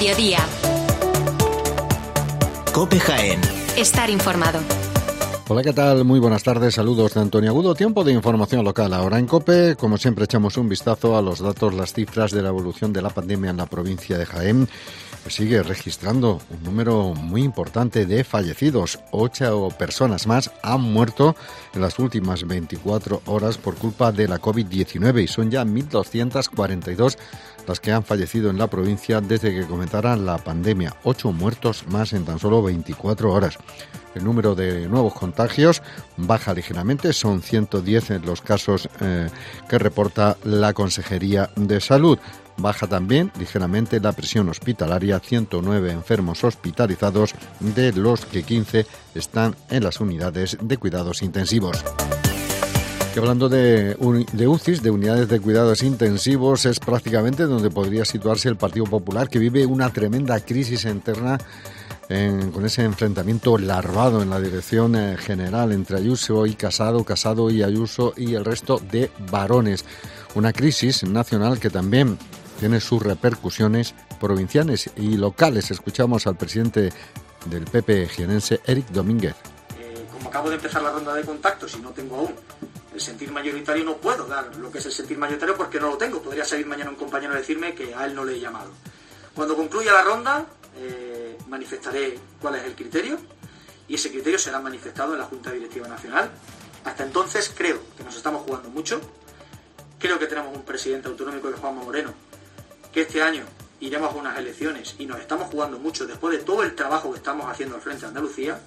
mediodía. COPE Jaén. Estar informado. Hola, ¿qué tal? Muy buenas tardes, saludos de Antonio Agudo. Tiempo de información local. Ahora en COPE, como siempre, echamos un vistazo a los datos, las cifras de la evolución de la pandemia en la provincia de Jaén, que sigue registrando un número muy importante de fallecidos. 8 personas más han muerto en las últimas 24 horas por culpa de la COVID-19 y son ya 1.242 las que han fallecido en la provincia desde que comenzara la pandemia. 8 muertos más en tan solo 24 horas. El número de nuevos contagios baja ligeramente, son 110 en los casos que reporta la Consejería de Salud. Baja también ligeramente la presión hospitalaria, 109 enfermos hospitalizados, de los que 15 están en las unidades de cuidados intensivos. Y hablando de UCIs, de unidades de cuidados intensivos, es prácticamente donde podría situarse el Partido Popular, que vive una tremenda crisis interna con ese enfrentamiento larvado en la dirección general entre Ayuso y Casado, Casado y Ayuso y el resto de varones. Una crisis nacional que también tiene sus repercusiones provinciales y locales. Escuchamos al presidente del PP jienense, Eric Domínguez. Como acabo de empezar la ronda de contactos y no tengo aún el sentir mayoritario, no puedo dar lo que es el sentir mayoritario porque no lo tengo. Podría salir mañana un compañero a decirme que a él no le he llamado. Cuando concluya la ronda, manifestaré cuál es el criterio y ese criterio será manifestado en la Junta Directiva Nacional. Hasta entonces creo que nos estamos jugando mucho. Creo que tenemos un presidente autonómico, de Juanma Moreno, que este año iremos a unas elecciones y nos estamos jugando mucho después de todo el trabajo que estamos haciendo al frente de Andalucía,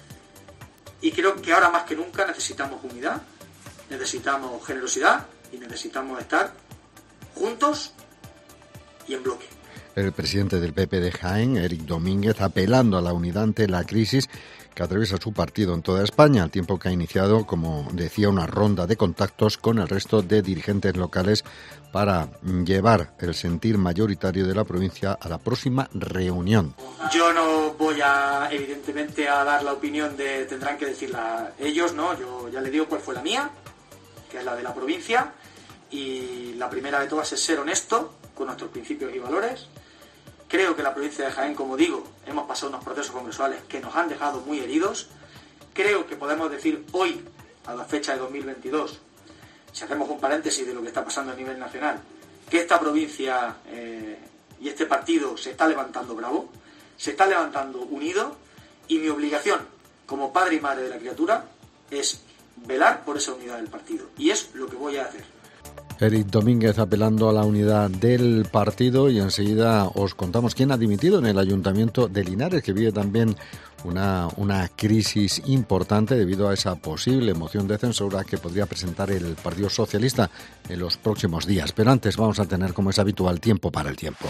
y creo que ahora más que nunca necesitamos unidad, necesitamos generosidad y necesitamos estar juntos y en bloque. El presidente del PP de Jaén, Eric Domínguez, apelando a la unidad ante la crisis que atraviesa su partido en toda España, al tiempo que ha iniciado, como decía, una ronda de contactos con el resto de dirigentes locales para llevar el sentir mayoritario de la provincia a la próxima reunión. Yo no voy a, evidentemente, a dar la opinión de, tendrán que decirla ellos, ¿no? Yo ya les digo cuál fue la mía, que es la de la provincia, y la primera de todas es ser honesto con nuestros principios y valores. Creo que la provincia de Jaén, como digo, hemos pasado unos procesos congresuales que nos han dejado muy heridos. Creo que podemos decir hoy, a la fecha de 2022, si hacemos un paréntesis de lo que está pasando a nivel nacional, que esta provincia y este partido se está levantando bravo, se está levantando unido, y mi obligación como padre y madre de la criatura es velar por esa unidad del partido, y es lo que voy a hacer. Eric Domínguez apelando a la unidad del partido, y enseguida os contamos quién ha dimitido en el Ayuntamiento de Linares, que vive también una crisis importante debido a esa posible moción de censura que podría presentar el Partido Socialista en los próximos días. Pero antes vamos a tener, como es habitual, tiempo para el tiempo.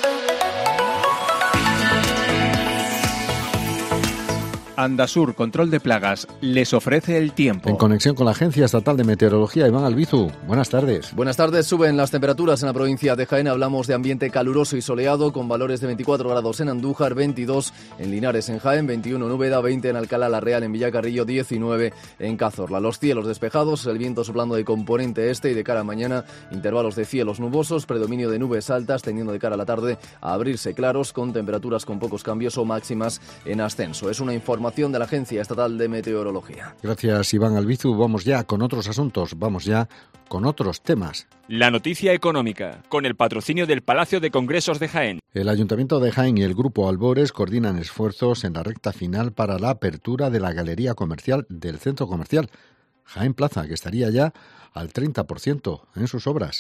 Andasur Control de Plagas les ofrece el tiempo. En conexión con la Agencia Estatal de Meteorología, Iván Albizu, buenas tardes. Buenas tardes. Suben las temperaturas en la provincia de Jaén. Hablamos de ambiente caluroso y soleado, con valores de 24 grados en Andújar, 22 en Linares, en Jaén, 21 en Úbeda, 20 en Alcalá la Real, en Villacarrillo, 19 en Cazorla. Los cielos despejados, el viento soplando de componente este, y de cara a mañana intervalos de cielos nubosos, predominio de nubes altas, tendiendo de cara a la tarde a abrirse claros, con temperaturas con pocos cambios o máximas en ascenso. Es una información de la Agencia Estatal de Meteorología. Gracias, Iván Albizu. Vamos ya con otros asuntos, vamos ya con otros temas. La noticia económica, con el patrocinio del Palacio de Congresos de Jaén. El Ayuntamiento de Jaén y el Grupo Albores coordinan esfuerzos en la recta final para la apertura de la galería comercial del centro comercial Jaén Plaza, que estaría ya al 30% en sus obras.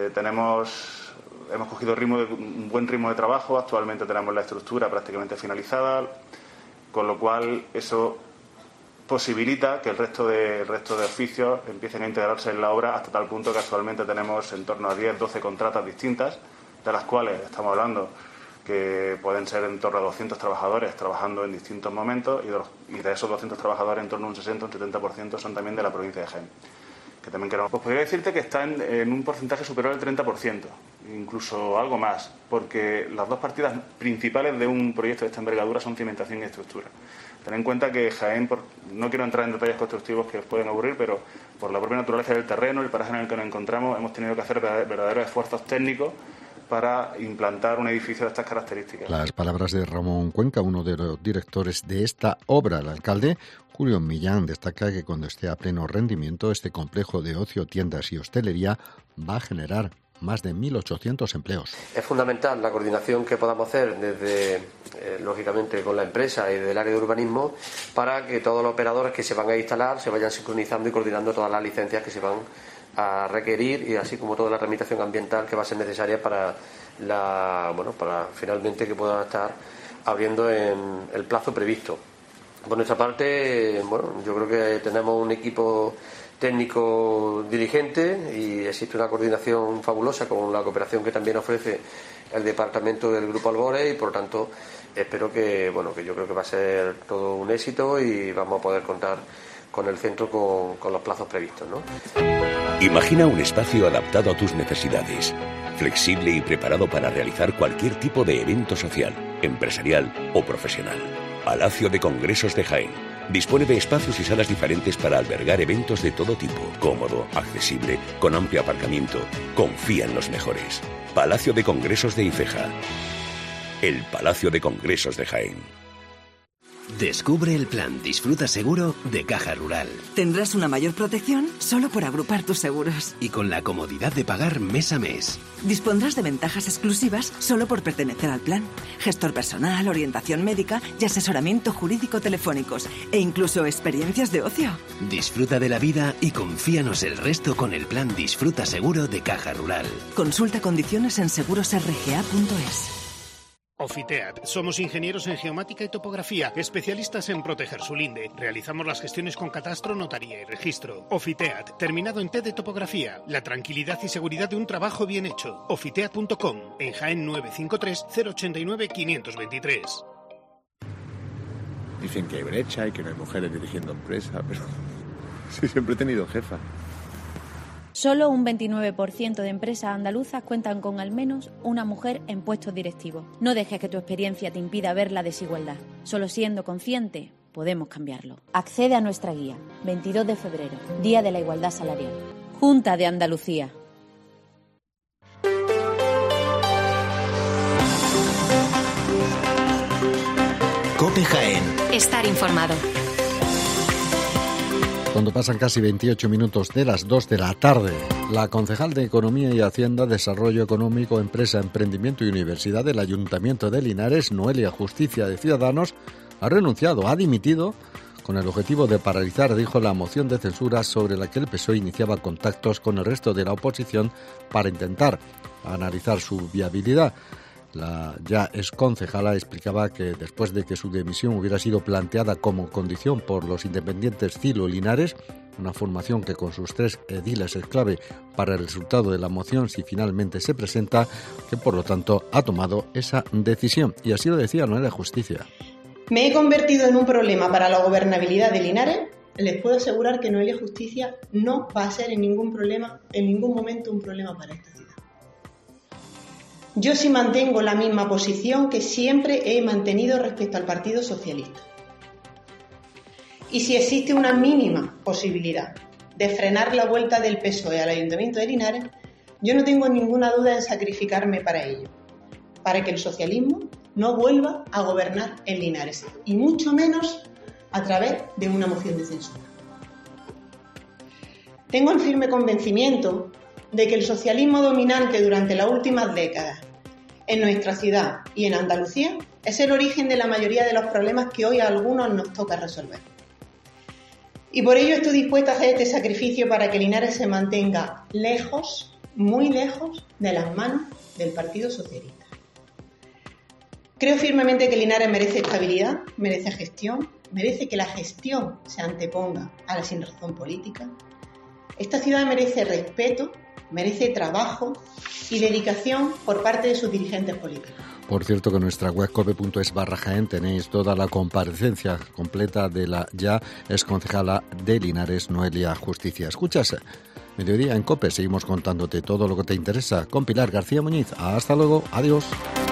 Hemos cogido un buen ritmo de trabajo. Actualmente tenemos la estructura prácticamente finalizada, con lo cual eso posibilita que el resto de oficios empiecen a integrarse en la obra, hasta tal punto que actualmente tenemos en torno a 10-12 contratas distintas, de las cuales estamos hablando que pueden ser en torno a 200 trabajadores trabajando en distintos momentos, y de esos 200 trabajadores en torno a un 60 o un 70% son también de la provincia de Jaén. Que también queremos, pues podría decirte que está en un porcentaje superior al 30%, incluso algo más, porque las dos partidas principales de un proyecto de esta envergadura son cimentación y estructura. Ten en cuenta que Jaén, no quiero entrar en detalles constructivos que os pueden aburrir, pero por la propia naturaleza del terreno, el paraje en el que nos encontramos, hemos tenido que hacer verdaderos esfuerzos técnicos para implantar un edificio de estas características. Las palabras de Ramón Cuenca, uno de los directores de esta obra. El alcalde Julio Millán destaca que cuando esté a pleno rendimiento este complejo de ocio, tiendas y hostelería va a generar más de 1.800 empleos. Es fundamental la coordinación que podamos hacer desde, lógicamente, con la empresa y del área de urbanismo para que todos los operadores que se van a instalar se vayan sincronizando y coordinando todas las licencias que se van a requerir y así como toda la tramitación ambiental que va a ser necesaria para finalmente que puedan estar abriendo en el plazo previsto. Por nuestra parte, yo creo que tenemos un equipo técnico diligente y existe una coordinación fabulosa con la cooperación que también ofrece el departamento del Grupo Albores y por lo tanto espero que yo creo que va a ser todo un éxito y vamos a poder contar con el centro con los plazos previstos, ¿no? Imagina un espacio adaptado a tus necesidades, flexible y preparado para realizar cualquier tipo de evento social, empresarial o profesional. Palacio de Congresos de Jaén. Dispone de espacios y salas diferentes para albergar eventos de todo tipo. Cómodo, accesible, con amplio aparcamiento. Confía en los mejores. Palacio de Congresos de Ifeja. El Palacio de Congresos de Jaén. Descubre el plan Disfruta Seguro de Caja Rural. Tendrás una mayor protección solo por agrupar tus seguros. Y con la comodidad de pagar mes a mes. Dispondrás de ventajas exclusivas solo por pertenecer al plan. Gestor personal, orientación médica y asesoramiento jurídico telefónicos. E incluso experiencias de ocio. Disfruta de la vida y confíanos el resto con el plan Disfruta Seguro de Caja Rural. Consulta condiciones en segurosrga.es. Ofiteat. Somos ingenieros en geomática y topografía, especialistas en proteger su linde. Realizamos las gestiones con catastro, notaría y registro. Ofiteat, terminado en T de topografía. La tranquilidad y seguridad de un trabajo bien hecho. Ofiteat.com, en Jaén 953 089 523. Dicen que hay brecha y que no hay mujeres dirigiendo empresa, pero sí, siempre he tenido jefa. Solo un 29% de empresas andaluzas cuentan con al menos una mujer en puestos directivos. No dejes que tu experiencia te impida ver la desigualdad. Solo siendo consciente podemos cambiarlo. Accede a nuestra guía. 22 de febrero, Día de la Igualdad Salarial. Junta de Andalucía. COPE Jaén. Estar informado. Cuando pasan casi 28 minutos de las 2 de la tarde, la concejal de Economía y Hacienda, Desarrollo Económico, Empresa, Emprendimiento y Universidad del Ayuntamiento de Linares, Noelia Justicia de Ciudadanos, ha renunciado, ha dimitido, con el objetivo de paralizar, dijo, la moción de censura sobre la que el PSOE iniciaba contactos con el resto de la oposición para intentar analizar su viabilidad. La ya exconcejala explicaba que después de que su dimisión hubiera sido planteada como condición por los independientes Cilo Linares, una formación que con sus 3 ediles es clave para el resultado de la moción si finalmente se presenta, que por lo tanto ha tomado esa decisión. Y así lo decía Noelia Justicia. ¿Me he convertido en un problema para la gobernabilidad de Linares? Les puedo asegurar que Noelia Justicia no va a ser en ningún momento un problema para esta ciudad. Yo sí mantengo la misma posición que siempre he mantenido respecto al Partido Socialista. Y si existe una mínima posibilidad de frenar la vuelta del PSOE al Ayuntamiento de Linares, yo no tengo ninguna duda en sacrificarme para ello, para que el socialismo no vuelva a gobernar en Linares, y mucho menos a través de una moción de censura. Tengo el firme convencimiento de que el socialismo dominante durante las últimas décadas en nuestra ciudad y en Andalucía es el origen de la mayoría de los problemas que hoy a algunos nos toca resolver. Y por ello estoy dispuesta a hacer este sacrificio para que Linares se mantenga lejos, muy lejos, de las manos del Partido Socialista. Creo firmemente que Linares merece estabilidad, merece gestión, merece que la gestión se anteponga a la sinrazón política. Esta ciudad merece respeto, merece trabajo y dedicación por parte de sus dirigentes políticos. Por cierto, que en nuestra web cope.es/Jaén tenéis toda la comparecencia completa de la ya exconcejala de Linares, Noelia Justicia. Escuchas Mediodía en COPE, seguimos contándote todo lo que te interesa con Pilar García Muñiz. Hasta luego, adiós.